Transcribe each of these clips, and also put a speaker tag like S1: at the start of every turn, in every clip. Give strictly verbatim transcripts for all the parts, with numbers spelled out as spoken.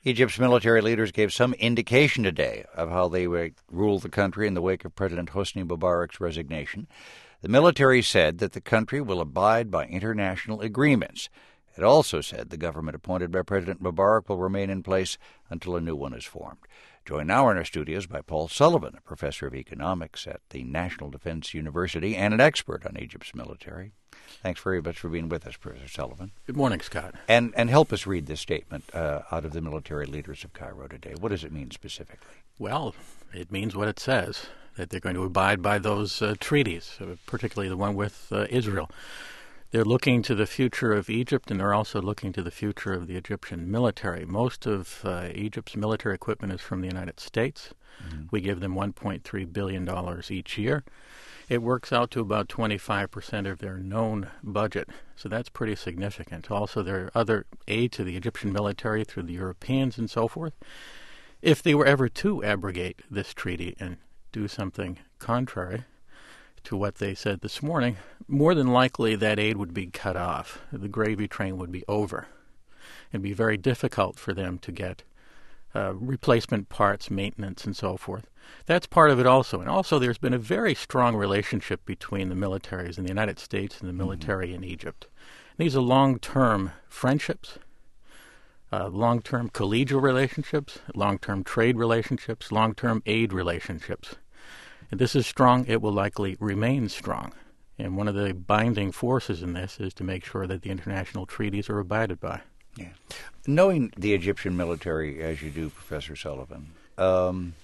S1: Egypt's military leaders gave some indication today of how they would rule the country in the wake of President Hosni Mubarak's resignation. The military said that the country will abide by international agreements. It also said the government appointed by President Mubarak will remain in place until a new one is formed. Joined now in our studios by Paul Sullivan, a professor of economics at the National Defense University and an expert on Egypt's military. Thanks very much for being with us, Professor Sullivan.
S2: Good morning, Scott.
S1: And and help us read this statement uh, out of the military leaders of Cairo today. What does it mean specifically?
S2: Well, it means what it says, that they're going to abide by those uh, treaties, uh, particularly the one with uh, Israel. They're looking to the future of Egypt, and they're also looking to the future of the Egyptian military. Most of uh, Egypt's military equipment is from the United States. Mm-hmm. We give them one point three billion dollars each year. It works out to about twenty-five percent of their known budget, so that's pretty significant. Also, there are other aid to the Egyptian military through the Europeans and so forth. If they were ever to abrogate this treaty and do something contrary to what they said this morning, more than likely that aid would be cut off. The gravy train would be over. It'd be very difficult for them to get uh, replacement parts, maintenance, and so forth. That's part of it also. And also there's been a very strong relationship between the militaries in the United States and the military mm-hmm. in Egypt. And these are long-term friendships, uh, long-term collegial relationships, long-term trade relationships, long-term aid relationships. And this is strong. It will likely remain strong. And one of the binding forces in this is to make sure that the international treaties are abided by.
S1: Yeah. Knowing the Egyptian military as you do, Professor Sullivan, um,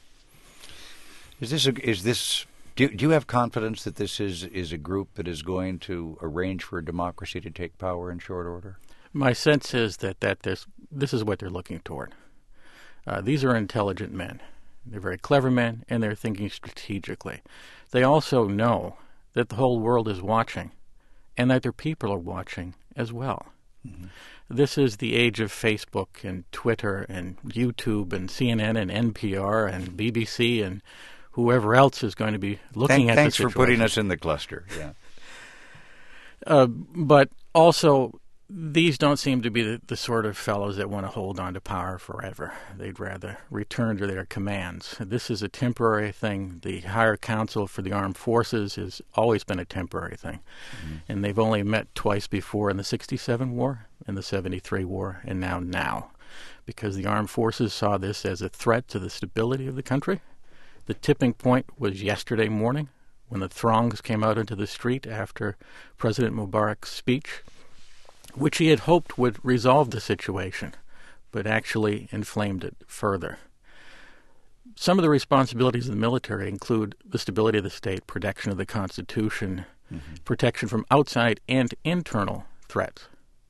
S1: is this a, is this do, do you have confidence that this is, is a group that is going to arrange for a democracy to take power in short order?
S2: My sense is that, that this, this is what they're looking toward. Uh, these are intelligent men. They're very clever men, and they're thinking strategically. They also know that the whole world is watching, and that their people are watching as well. Mm-hmm. This is the age of Facebook and Twitter and YouTube and C N N and N P R and B B C and whoever else is going to be looking
S1: Thank,
S2: at
S1: thanks
S2: the situation.
S1: Thanks for putting us in the cluster. Yeah.
S2: uh, but also, these don't seem to be the, the sort of fellows that want to hold on to power forever. They'd rather return to their commands. This is a temporary thing. The Higher Council for the Armed Forces has always been a temporary thing. Mm-hmm. And they've only met twice before in the sixty-seven war, in the seventy-three war, and now now. Because the armed forces saw this as a threat to the stability of the country. The tipping point was yesterday morning when the throngs came out into the street after President Mubarak's speech, which he had hoped would resolve the situation, but actually inflamed it further. Some of the responsibilities of the military include the stability of the state, protection of the Constitution, mm-hmm. protection from outside and internal threats.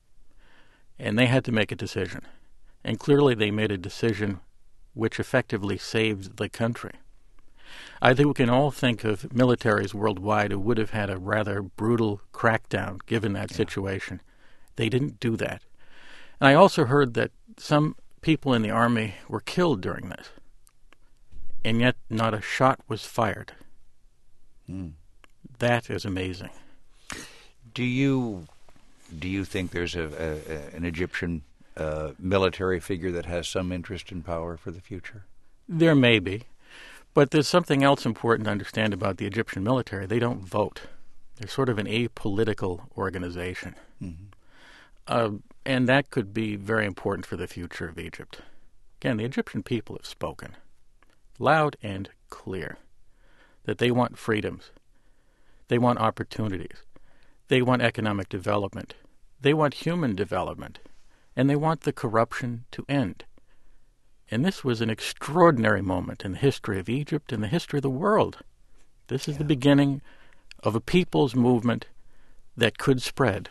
S2: And they had to make a decision. And clearly they made a decision which effectively saved the country. I think we can all think of militaries worldwide who would have had a rather brutal crackdown given that yeah. situation. They didn't do that. And I also heard that some people in the army were killed during this, and yet not a shot was fired. Mm. That is amazing.
S1: Do you do you think there's a, a an Egyptian uh, military figure that has some interest in power for the future?
S2: There may be, but there's something else important to understand about the Egyptian military. They don't vote. They're sort of an apolitical organization. Mm-hmm. Uh, and that could be very important for the future of Egypt. Again, the Egyptian people have spoken loud and clear that they want freedoms. They want opportunities. They want economic development. They want human development. And they want the corruption to end. And this was an extraordinary moment in the history of Egypt and the history of the world. This is yeah. the beginning of a people's movement that could spread.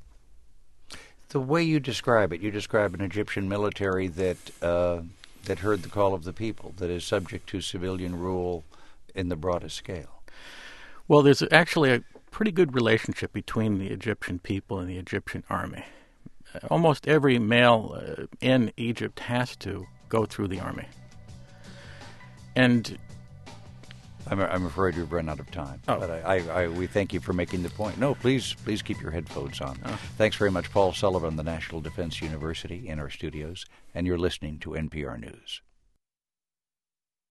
S1: The way you describe it, you describe an Egyptian military that uh, that heard the call of the people, that is subject to civilian rule in the broadest scale.
S2: Well, there's actually a pretty good relationship between the Egyptian people and the Egyptian army. Uh, almost every male uh, in Egypt has to go through the army. And
S1: I'm, I'm afraid we've run out of time.
S2: Oh.
S1: But I, I, I, we thank you for making the point. No, please, please keep your headphones on.
S2: Oh.
S1: Thanks very much, Paul Sullivan, the National Defense University, in our studios, and you're listening to N P R News.